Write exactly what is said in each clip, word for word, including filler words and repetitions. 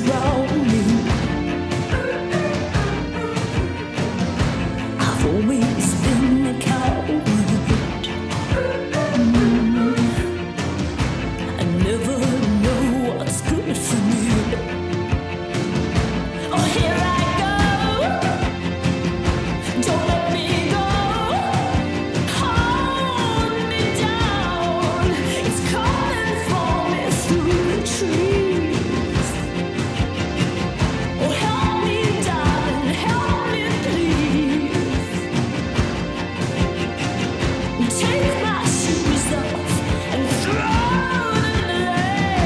around me. I've always been a coward. Mm. I never know what's good for me. Oh, here I go. Don't let me go. Hold me down. It's coming for me through the trees. Oh, help me, darling, help me, please. Take my shoes off and throw them away.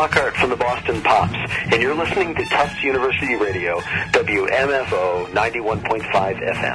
Lockhart from the Boston Pops, and you're listening to Tufts University Radio, W M F O ninety-one point five F M.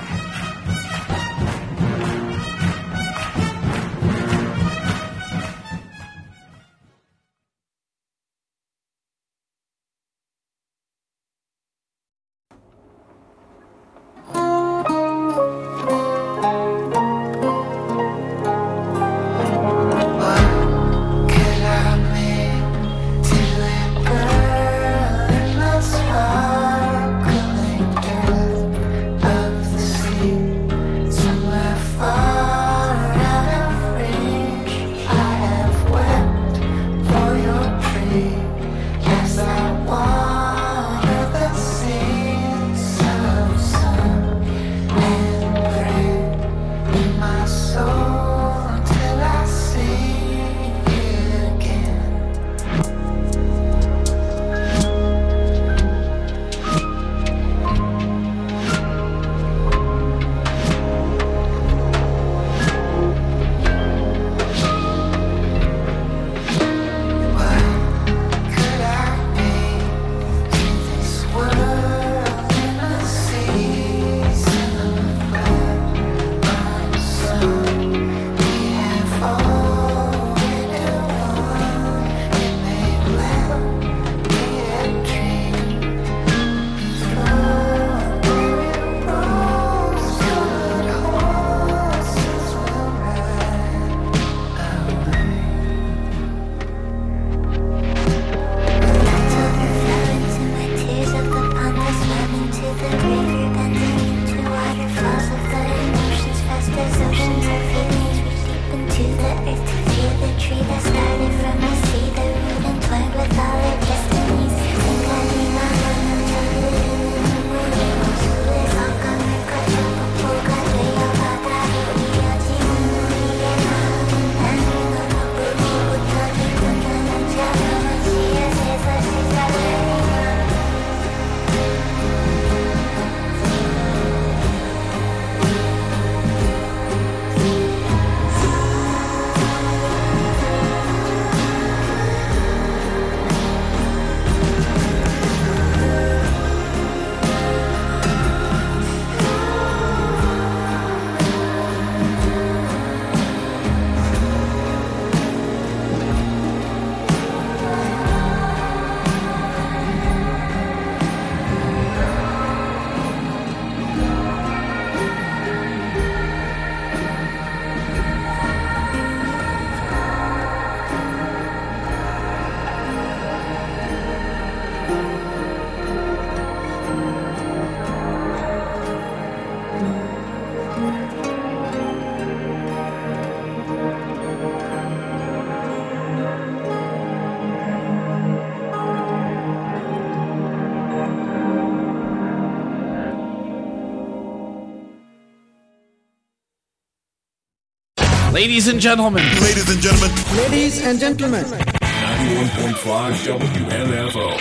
Ladies and gentlemen. Ladies and gentlemen. Ladies and gentlemen. ninety-one point five W M F O.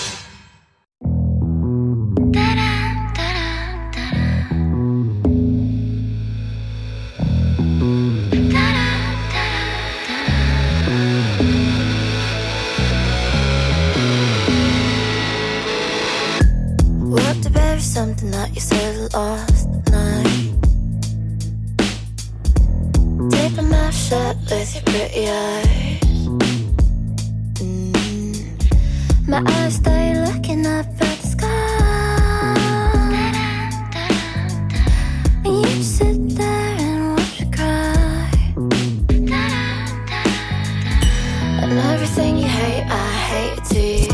We're up to bury something that you said last night. Deep in my shirt with your pretty eyes. mm. My eyes stay looking up at the sky, and you just sit there and watch me cry. And everything you hate, I hate it too.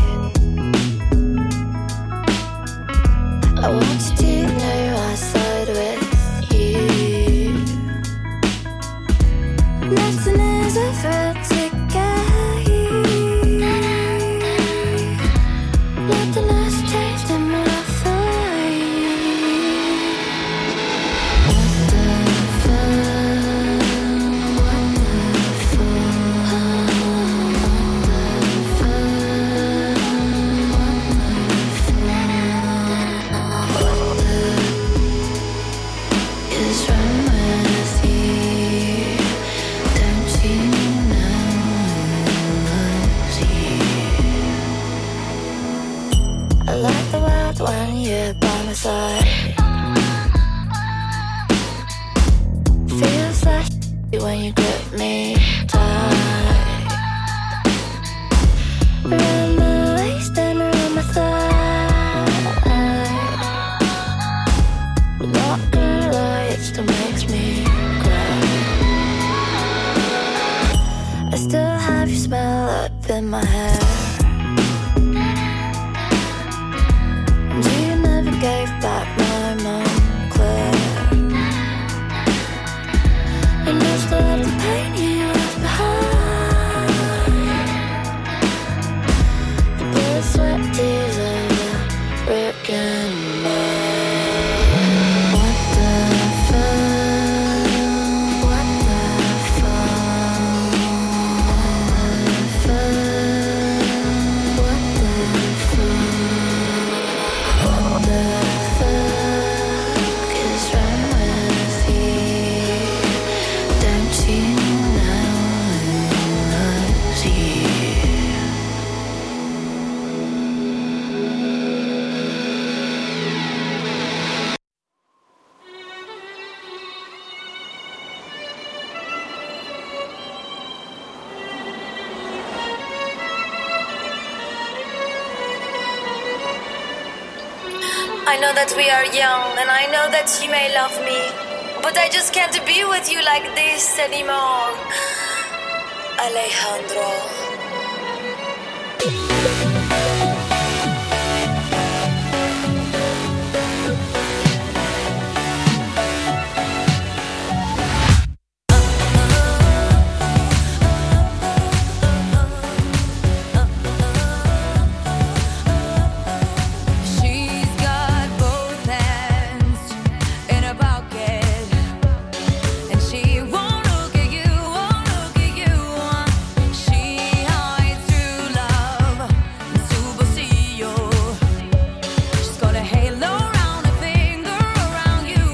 I want you to know I side with you. Nothing is ever to get you. Nothing is up in my hair. And you never gave back my Montclair. And you still have the pain you left behind. The blood, sweat, tears of a brick and mortar. What the fuck? What the fuck? What the fuck? What the fuck is wrong with you? Don't you know who loves you? I know that we are young, and I know that you may love me, but I just can't be with you like this anymore. Alejandro. She's got both hands in a pocket, and she won't look at you, won't look at you. She hides true love in superstition. She's got a halo around her finger, around you.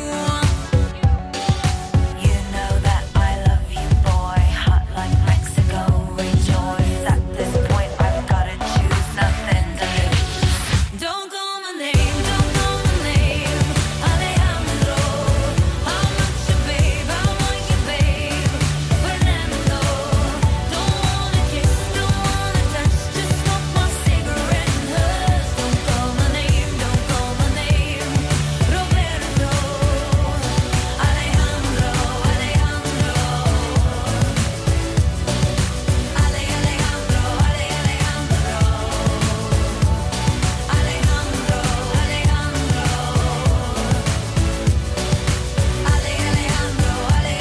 You know that I love you, boy. Hot like Mexico, rejoice. At this point, I've gotta choose, nothing to lose. Don't call my name, don't call my name, Alejandro. I'm not your babe, I'm not your babe, Fernando. Don't wanna kiss, don't wanna touch, just smoke my cigarette and hush. Don't call my name, don't call my name, Roberto. Alejandro, Alejandro. Ale, Alejandro, Ale, Alejandro. Alejandro, Alejandro. Ale, Alejandro, Ale,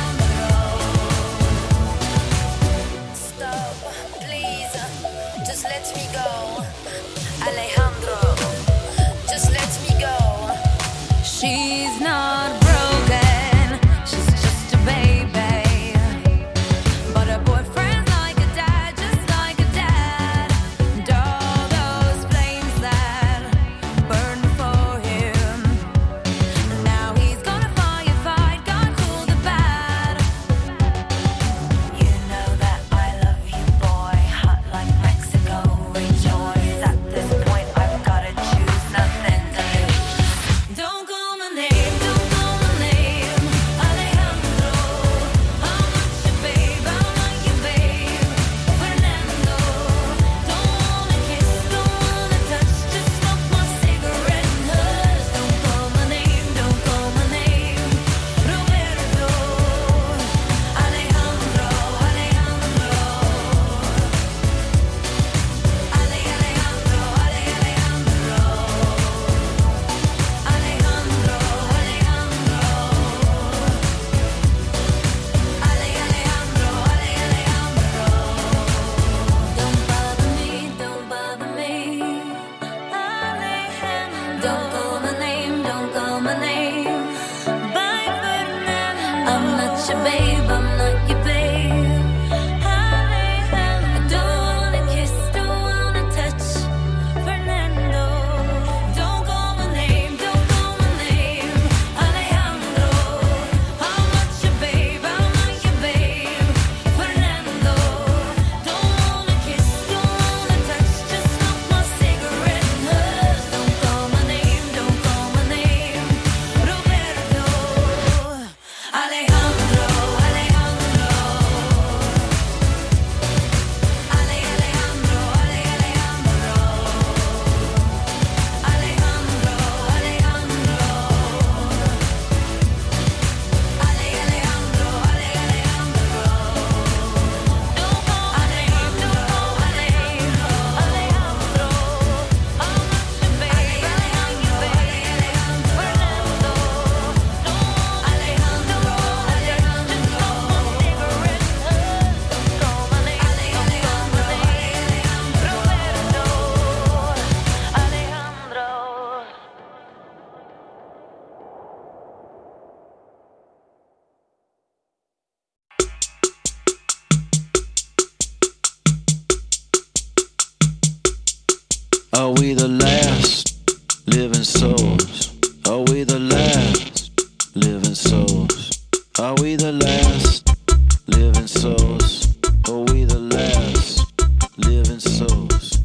Alejandro. Stop, please. Just let me go. Alejandro, just let me go. She's not broken, she's just a baby. But her boyfriend's like a dad, just like a dad. And all those flames that burned for him, now he's gonna firefight, God cool the bad. You know that I love you, boy. Hot like Mexico, rejoice. At this point, I've gotta choose, nothing to lose. Don't call my name, don't call my name, Alejandro. I'm not your babe, I'm not your babe, Fernando. Don't wanna kiss, don't wanna touch, just smoke my cigarette and hush. Don't call my name, don't call my name, Roberto. Alejandro, Alejandro. Ale, Alejandro, Ale, Alejandro. Alejandro, Alejandro. Ale, Alejandro, Ale, Alejandro. Don't bother me, don't bother me, Alejandro. Don't call my name, don't call my name, bye Fernando. I'm not your babe, I'm not your babe, Alejandro. I don't wanna kiss, don't wanna touch, Fernando. Don't call my name, don't call my name, Alejandro. I'm not your babe, I'm not your babe, Fernando. Don't wanna kiss, don't wanna touch, just smoke my cigarette and hush. Don't call my name, don't call my name, Roberto. Alejandro, Are we the last living souls? Are we the last living souls? Are we the last living souls? Are we the last living souls?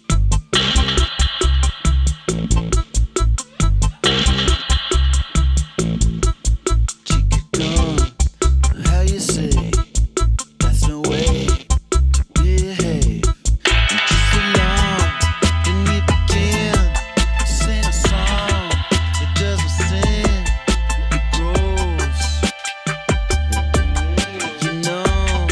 Chica gone, how you say? That's no way to behave. And just along, then we begin to sing a song that doesn't sing, it grows. You know,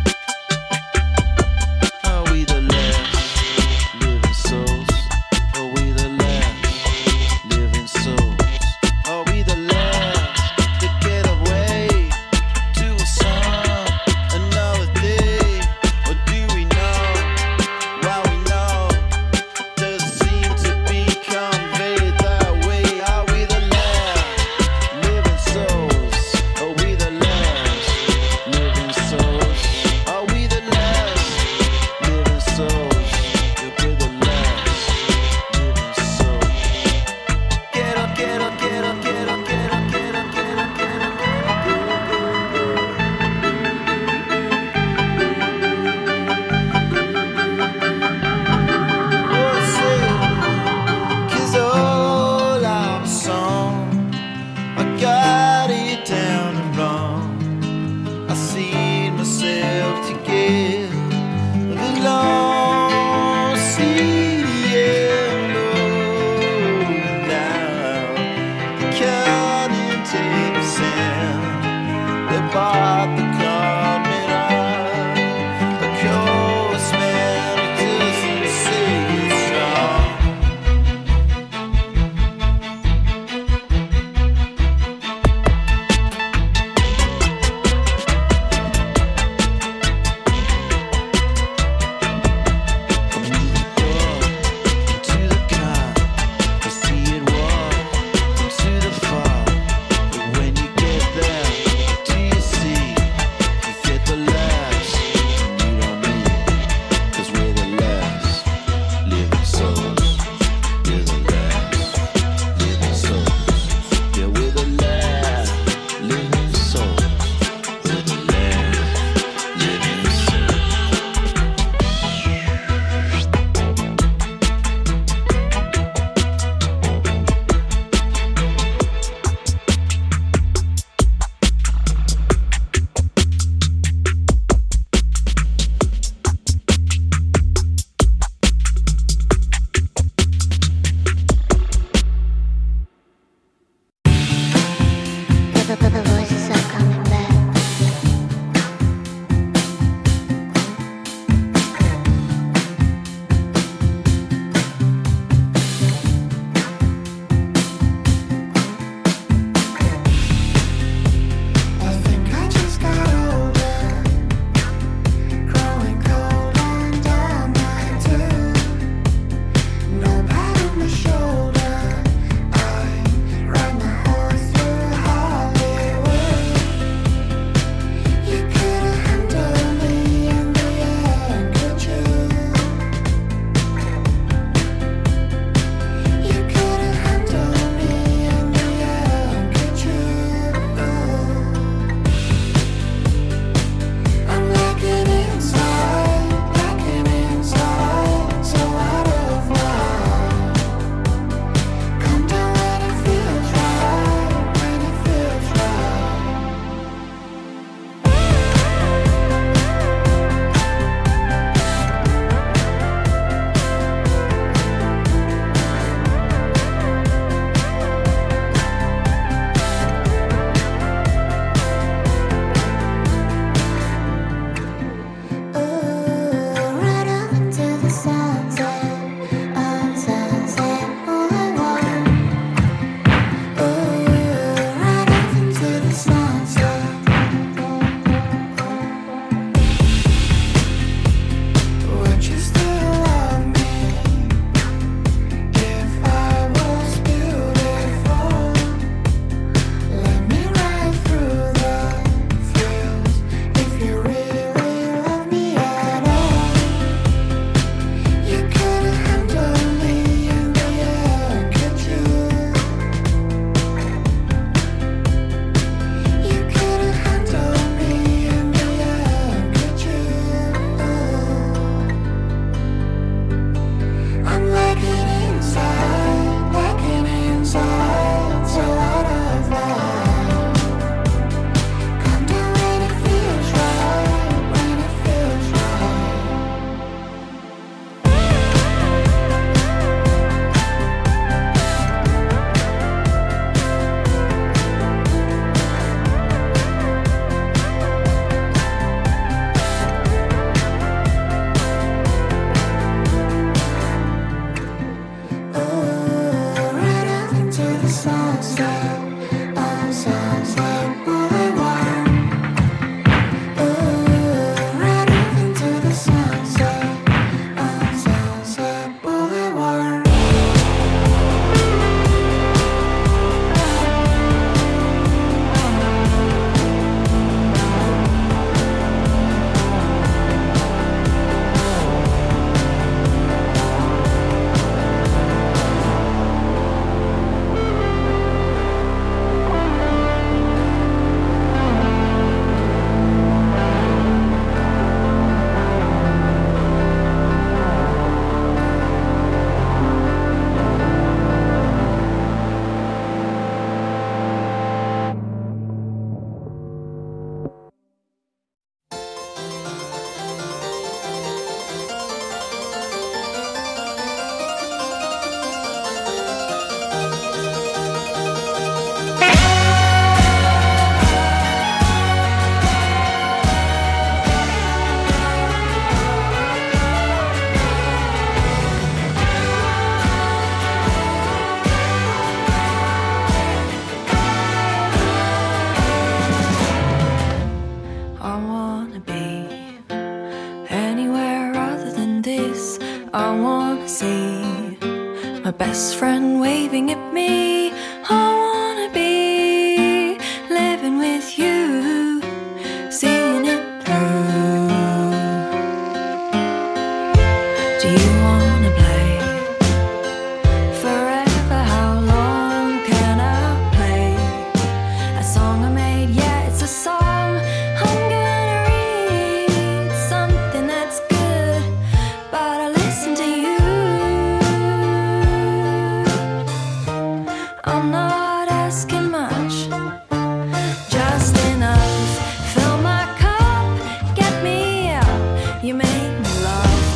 are we the last living souls? Are we the last living souls? Are we the last to get away to a song another day? Or do we know? Well, we know doesn't seem to be conveyed that way. Are we the last living souls? Are we the last living souls? Are we the last living souls? If we're the last living souls. Get up, get up, get up, get up, get up, get up, get up, get up, Cause all our song, I got it down and wrong. I seen myself to get the long sea and low now. The cutting tape sand, they bought the garment out. A coast man, it doesn't say it's strong. To the car, I see it walk into the fog. But when you get there, do you see? You get the last, and you don't need it. Cause we're the last living souls. We're the last living souls. Yeah, we're the last living souls. We're the last living souls. The voices are coming back. I think I just got older, growing cold and I'm mine too. No pat on the shoulder, I ride my horse through Hollywood. best friend waving at me. I wanna be living with you, seeing it through. Do you wanna play forever? How long can I play a song I made? Yeah, it's a song. I'm gonna read something that's good, but I listen to you. I'm not asking much, just enough. Fill my cup, get me up. You make me laugh,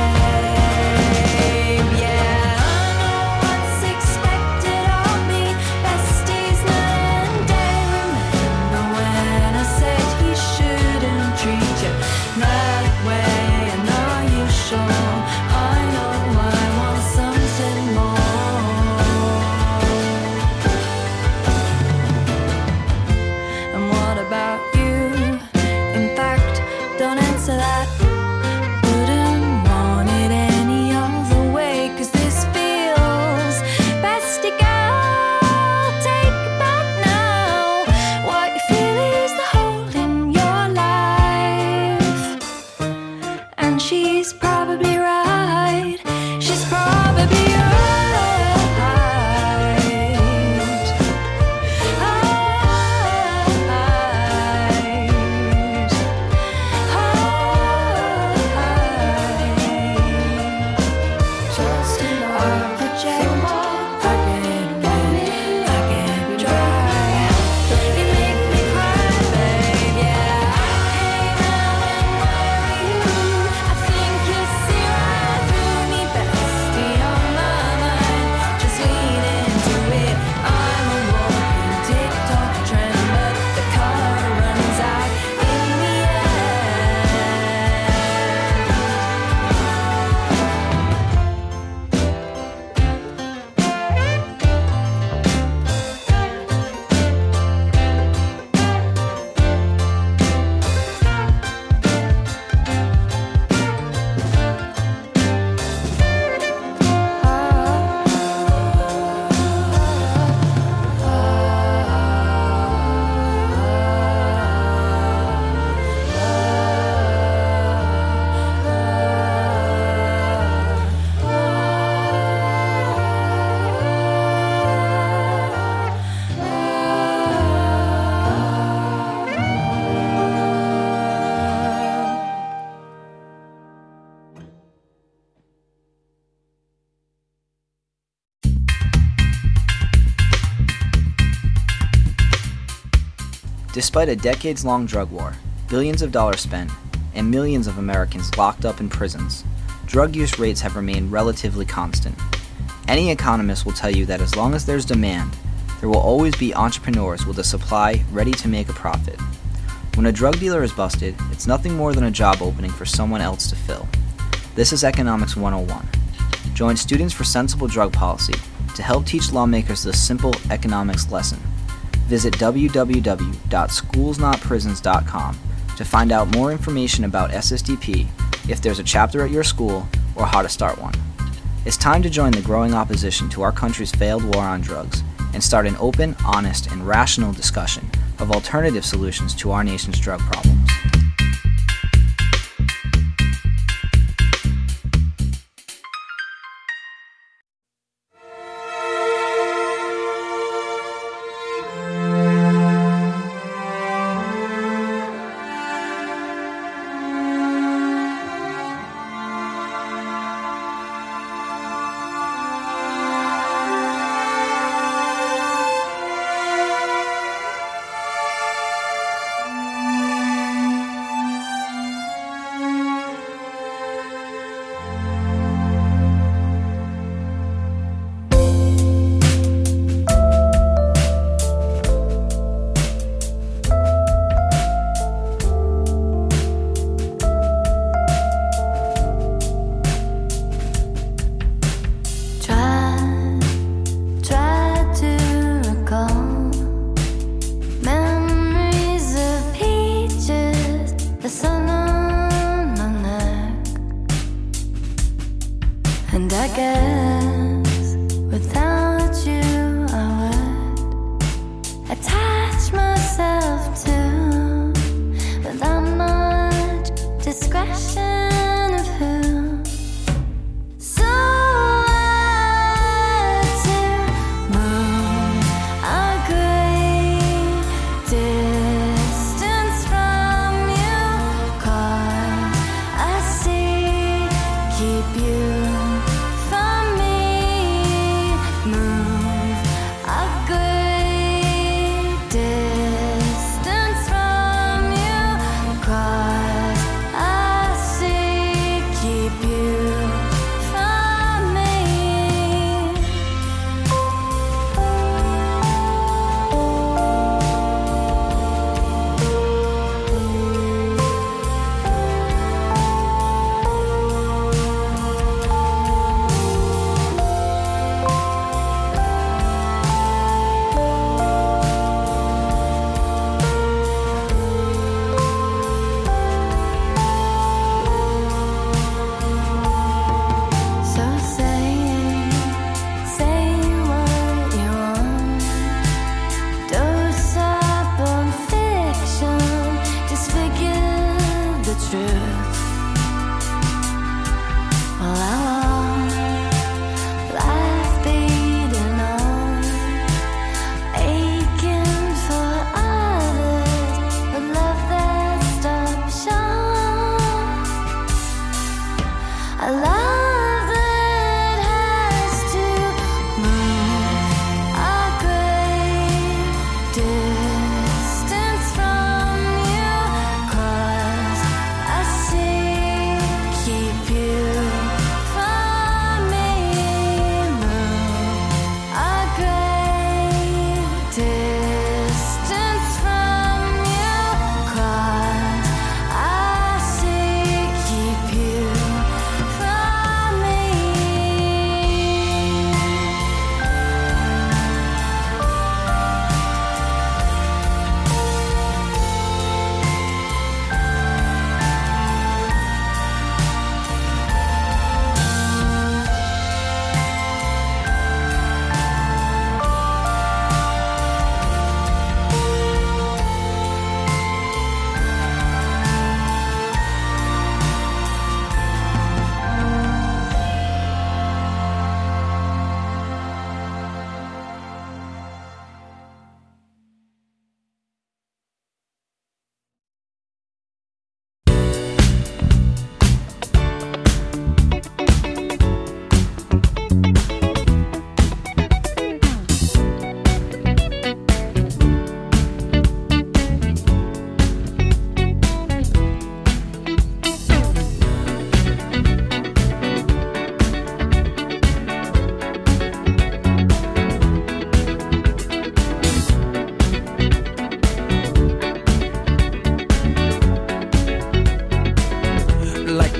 babe. Yeah, I know what's expected of me. Besties night and day. Remember when I said he shouldn't treat you that way? And are you sure? I know I want something more. And what about you? In fact, don't answer that. Wouldn't want it any other way. 'Cause this feels bestie girl, take it back now. What you feel is the hole in your life. And she's probably right. She's probably right. Just enough to check more. I get wet, I get dry. You make me cry, babe. Yeah, I hang out and worry you. I think you see right through me, bestie, on my mind. Just lean into it. I'm a walking TikTok trend, but the card runs out in the end. Despite a decades-long drug war, billions of dollars spent, and millions of Americans locked up in prisons, drug use rates have remained relatively constant. Any economist will tell you that as long as there's demand, there will always be entrepreneurs with a supply ready to make a profit. When a drug dealer is busted, it's nothing more than a job opening for someone else to fill. This is Economics one oh one. Join Students for Sensible Drug Policy to help teach lawmakers this simple economics lesson. Visit w w w dot schools not prisons dot com to find out more information about S S D P, if there's a chapter at your school, or how to start one. It's time to join the growing opposition to our country's failed war on drugs and start an open, honest, and rational discussion of alternative solutions to our nation's drug problems.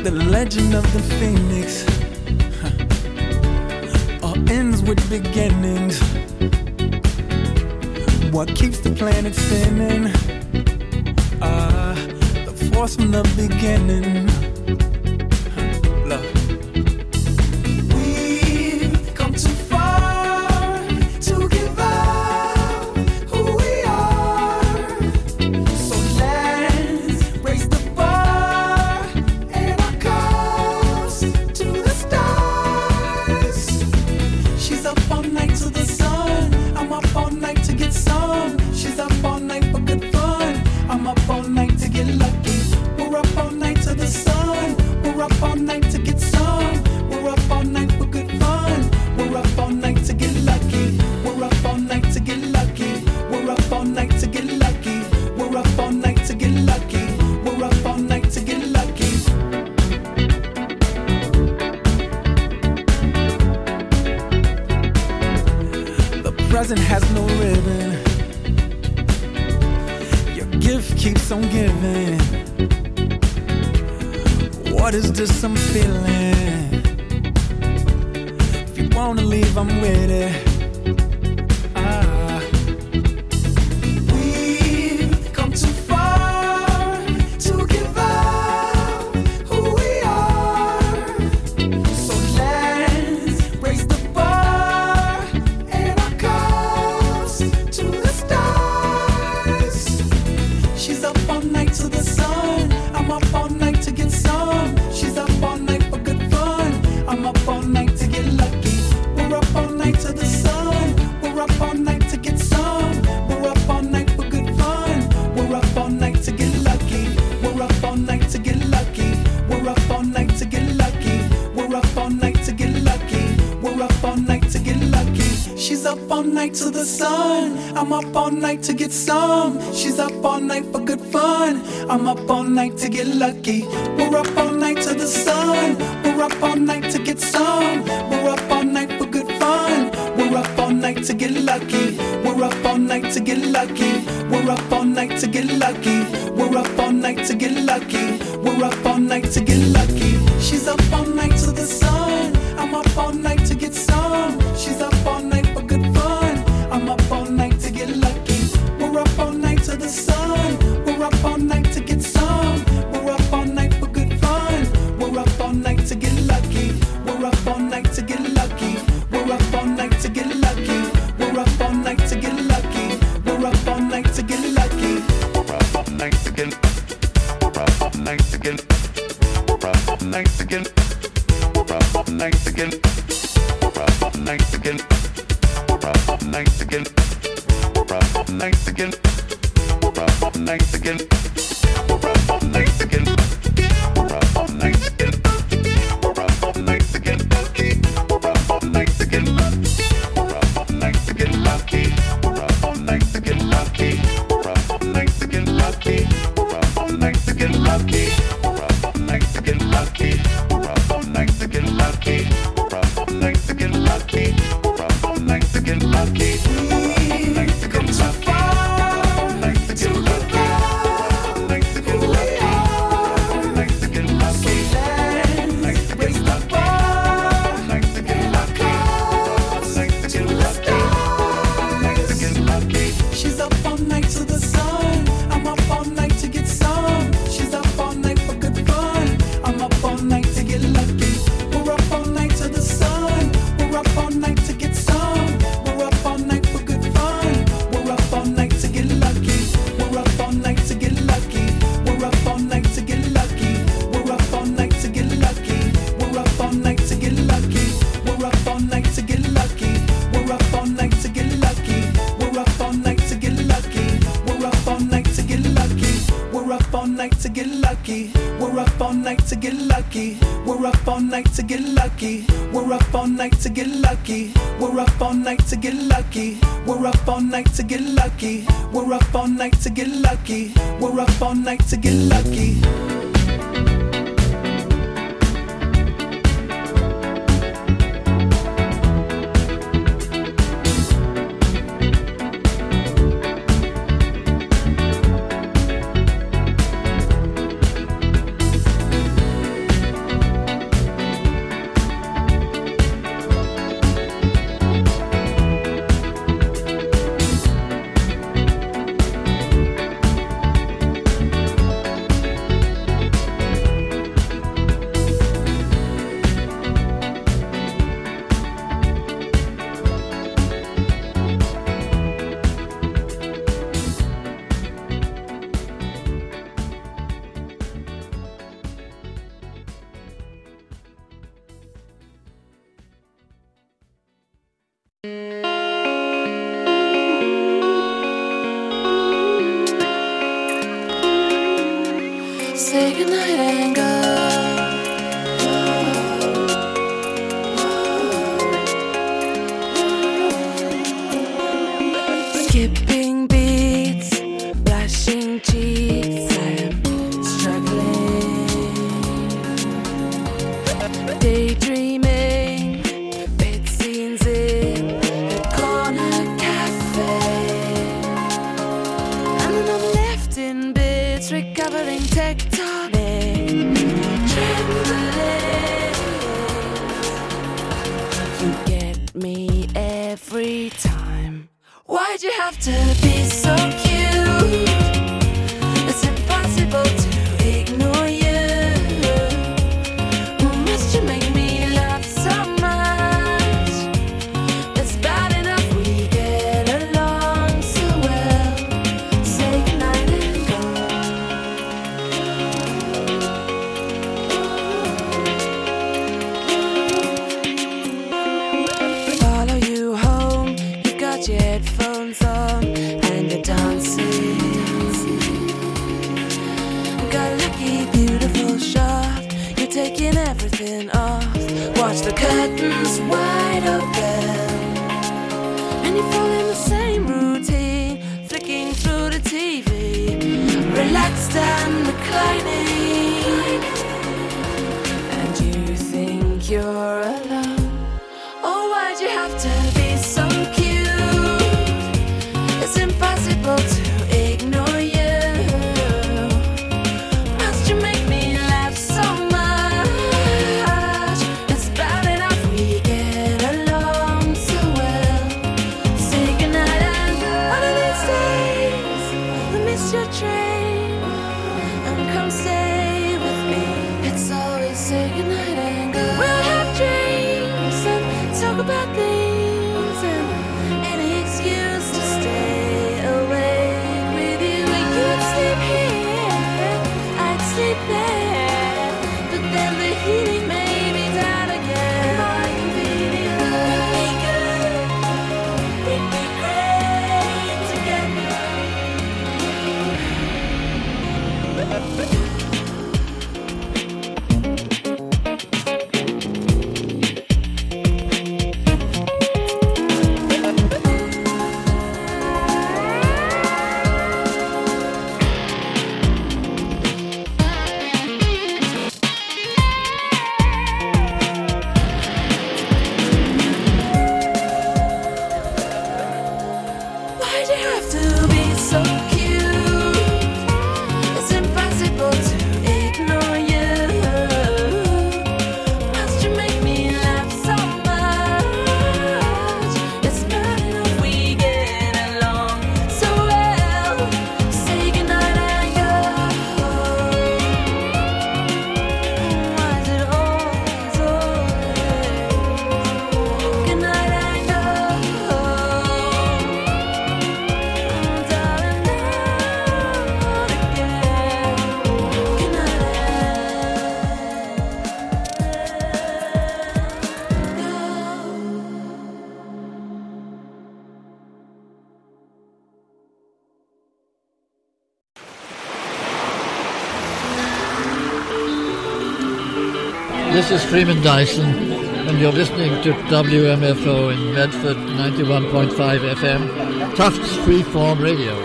the legend of the phoenix. Huh. All ends with beginnings. What keeps the planet spinning? Ah, the force from the beginning. Huh. Love. We've come too far to give up who we are. So let's raise the bar and our cups to the stars. She's up all night to the sun. I'm up all night to get some. She's up all night for good fun. I'm up all night to get lucky. We're up all night to the sun. We're up all night to get some. We're up all night for good fun. We're up all night to get lucky. We're up all night to get lucky. We're up all night to get lucky. We're up all night to get lucky. We're up all night to get lucky. The present has no ribbon. Your gift keeps on giving. What is this I'm feeling? If you wanna leave, I'm with it. Ah. We've come too far to give up who we are. So let's raise the bar and our cups to the stars. She's up all night to the sun. I'm up all night to get some. She's up all night for good fun. I'm up all night to get lucky. We're up all night to the sun. We're up all night to get some. We're up all night for good fun. We're up all night to get lucky. We're up all night to get lucky. We're up all night to get lucky. We're up all night to get lucky. We're up all night to get lucky. She's up all night to the sun. I'm up all night to get some. She's up all night for good fun. I'm up all night to get lucky. We're up all night to the sun. We're up all night to get some. We're up all night for good fun. We're up all night to get lucky. We're up all night to get lucky. We're up all night to get lucky. We're up all night to get lucky. We're up all night to get lucky. She's up all night to the sun. I'm up all night to get some. She's up all night for good fun. I'm up all night to get lucky. We're up all night to the sun. We're up all night to get some. We're up all night for good fun. We're up all night to get lucky. We're up all night to get lucky. We're up all night to get lucky. We're up all night to get lucky. We're up all night to get lucky. We're up all night to get. We're up all night to get. We're up all night to get. We're up all night to get. We're up all night to get. We're up all night to get. We're up all night to get. We're up all night to get. We're up all night to get. We're up all night to get. We're up all night to get. We're up all night to get. We're up all night to get lucky. We're up all night to get lucky. We're up all night to get lucky. We're up all night to get lucky. We're up all night to get lucky. We're up all night to get lucky. We're up all night to get lucky. We're up all night to get lucky. We've come too far to give up who we are. So let's raise the bar and our cups to the stars. She's up all night to the sun. I'm up all night to get some. She's up all night for good fun. I'm up all night to get lucky. We're up all night to the sun. We're up all night to get some. We're up all night for good fun. We're up all night to get lucky. We're up all night to get lucky. We're up all night to get lucky. We're up all night to get lucky. We're up all night to get lucky. We're up all night to get lucky. We're up all night to get lucky. We're up all night to get lucky. We're up all night to get lucky. We're up all night to get lucky. We're up all night to get lucky. We're up all night to get lucky. We're up all night to get lucky. We're up all night to get lucky. We're up all night to get lucky. We're up all night to get lucky. We're up all night to get lucky. Say goodnight and go. Skipping beats, blushing cheeks, I am struggling. Daydreaming, bed scenes in the corner cafe. And then I'm left in bits, recovering tectonic trembling. You get me every time. Why'd you have to be so cute? It's impossible to ignore you. Must you make me laugh so much? It's bad enough we get along so well. Say goodnight and go. Follow you home, you've got your headphones on and you're dancing. Got a lucky, beautiful shot, you're taking everything off. Watch the curtains wide open, and you fall in the same routine, flicking through the T V, relaxed and reclining. And you think you're alone. Oh, why'd you have to be so cute? It's impossible to ignore you. Must you make me laugh so much? It's bad enough we get along so well. Say goodnight and go. One of these days, I'll miss your train and come stay with me. It's always say goodnight and go. We'll have drinks and talk about things and any excuse to stay awake with you. You'd sleep here, I'd sleep there, but then the heating may be down again. More convenient, we'd be good, we'd be great together. Why'd you have to be so cute? It's impossible to ignore you. Must you make me laugh so much? It's bad enough we get along so well. Say goodnight and go. Why is it always, always goodnight and go? Darling, not again. Goodnight and This is Freeman Dyson, and you're listening to W M F O in Medford, ninety-one point five F M, Tufts Freeform Radio.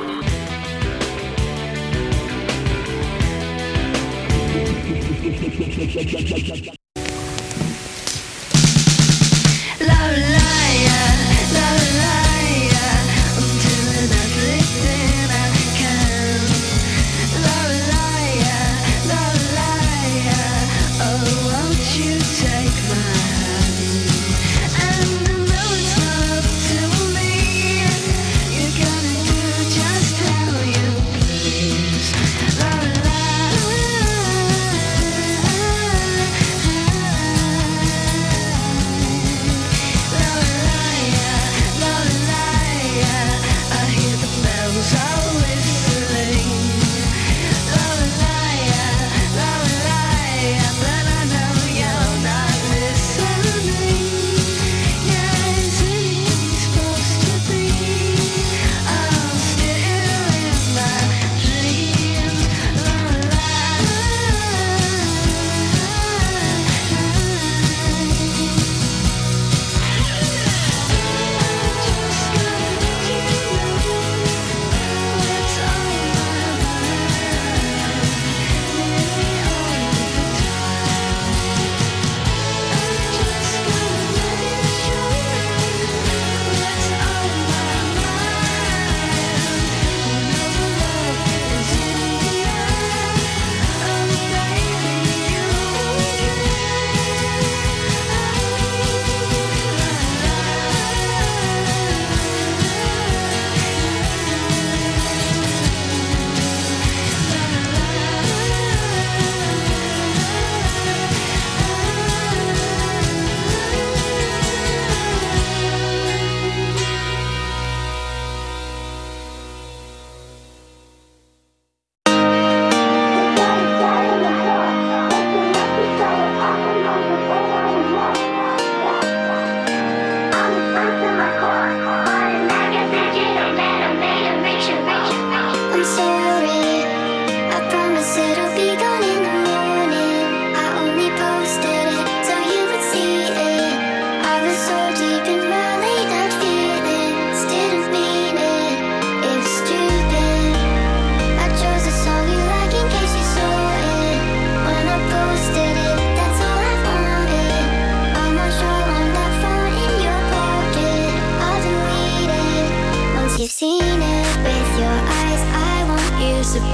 just how you please. La la la.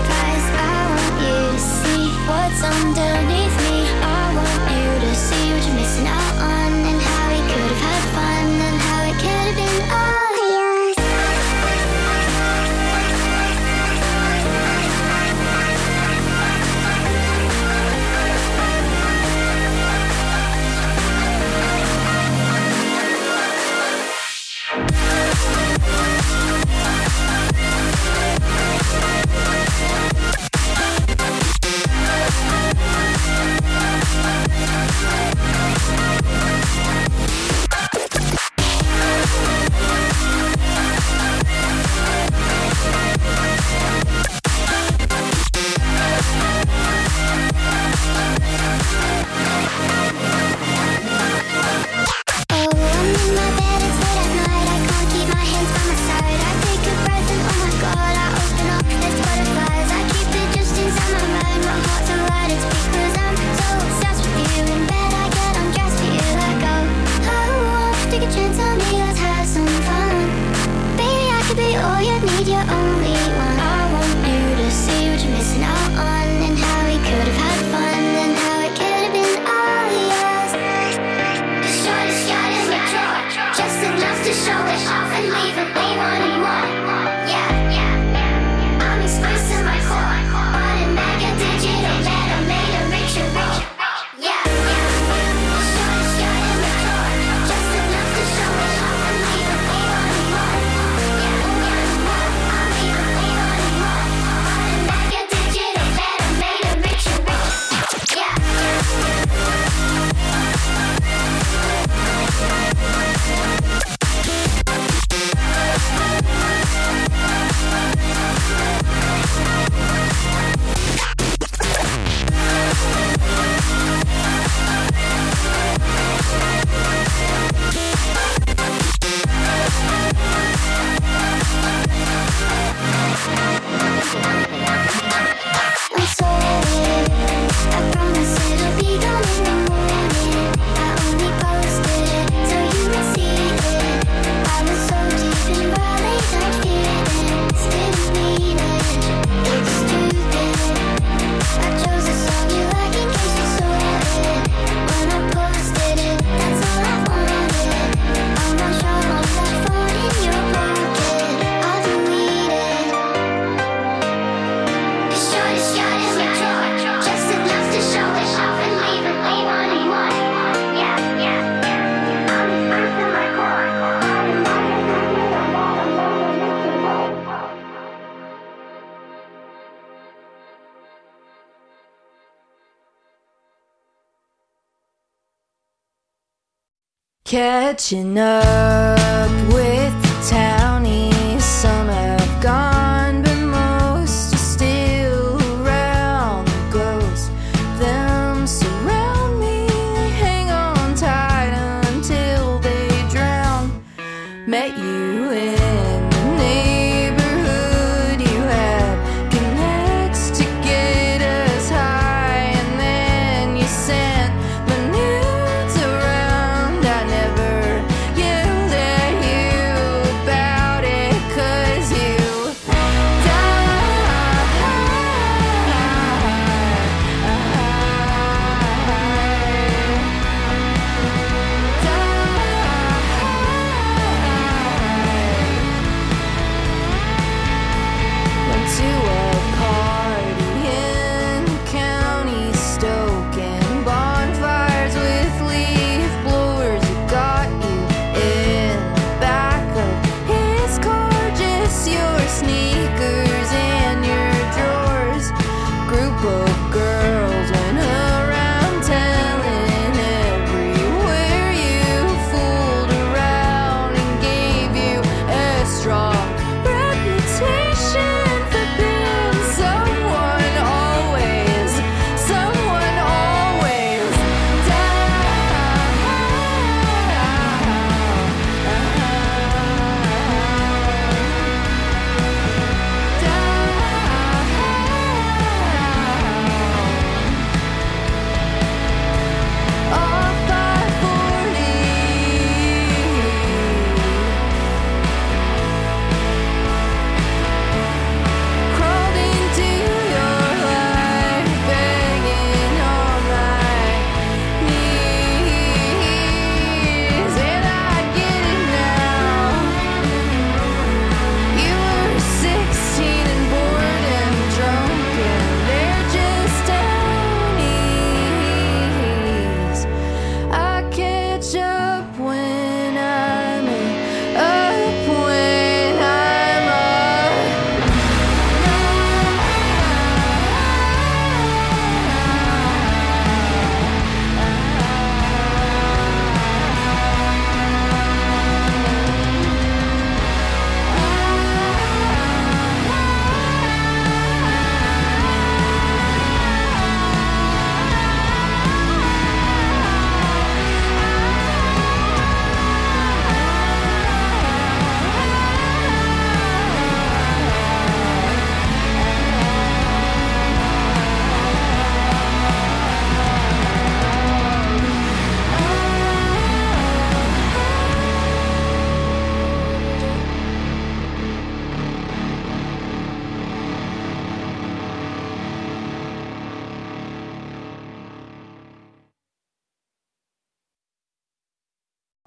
surprise. I want you to see what's underneath me. I want you to see what you're missing out on, and how we could have had fun, and how it could have been all yours. Catching up with the townies, some have gone, but most are still around. The ghosts of them surround me, they hang on tight until they drown. Met you in the neighborhood, you had connects to get us high, and then you sent my nudes around. I never yelled at you back.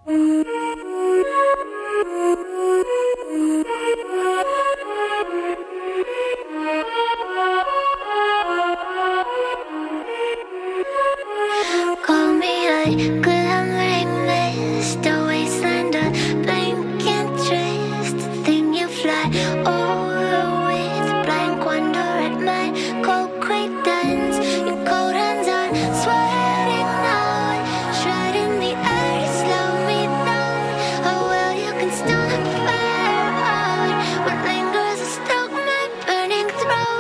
Call me a glimmering mist, a wasteland, a blank interest, a thing you fly over with blank wonder at my cold credence. Your cold hands are sweating out, shredding the air to slow me down. How well you can stop fire out, what lingers to stoke my burning throat.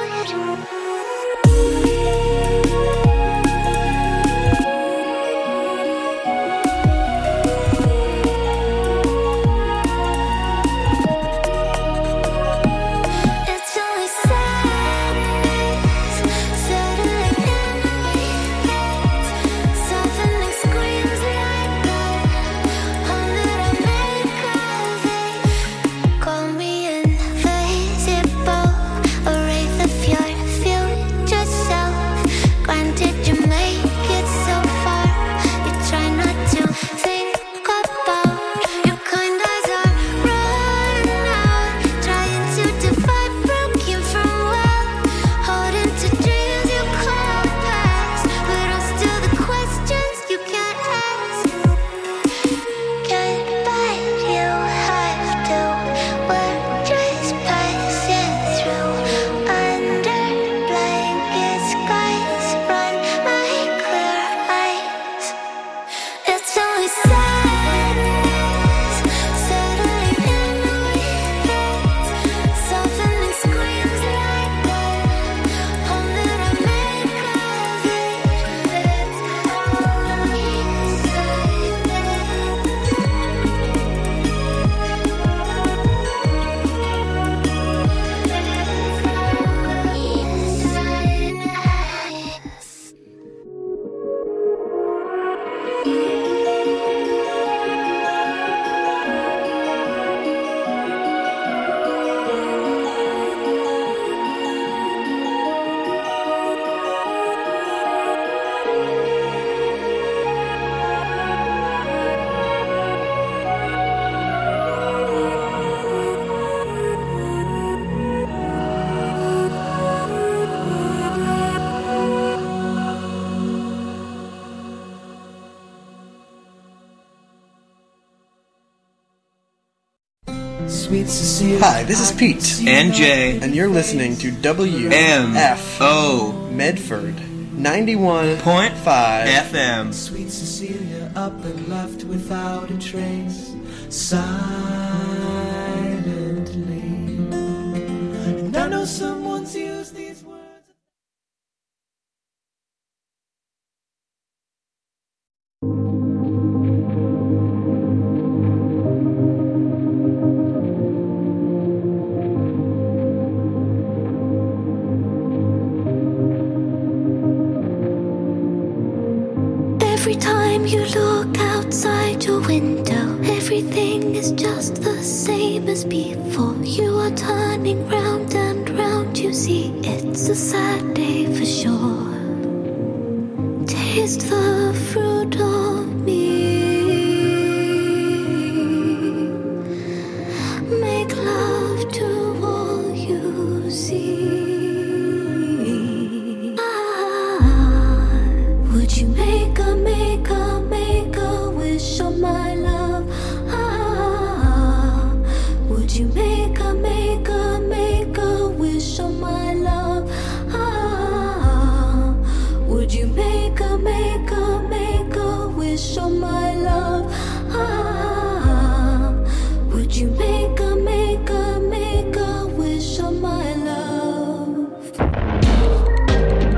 It's only sadness, settling in the weekends, softening screams like that, home that I make of it. Call me invisible, a wraith of your future self. Granted, you make it so far, you try not to think about your kind eyes are run out, trying to divide broken from well, holding to dreams you can't pass, but I'm still the questions you can't ask. Can't bite, you have to. We're just passing through. Under blanket skies, run my clear eyes. It's only sadness, settling in the weekends, softening screams like that, home that I make of it. Sweet Cecilia. Hi, this is Pete. And Jay. And you're listening to W M F O Medford ninety-one point five F M. Sweet Cecilia up and left without a trace, silently. And I know someone's used these words. Every time you look outside your window, everything is just the same as before. You are turning round and round, you see it's a sad day for sure. Taste the fruit of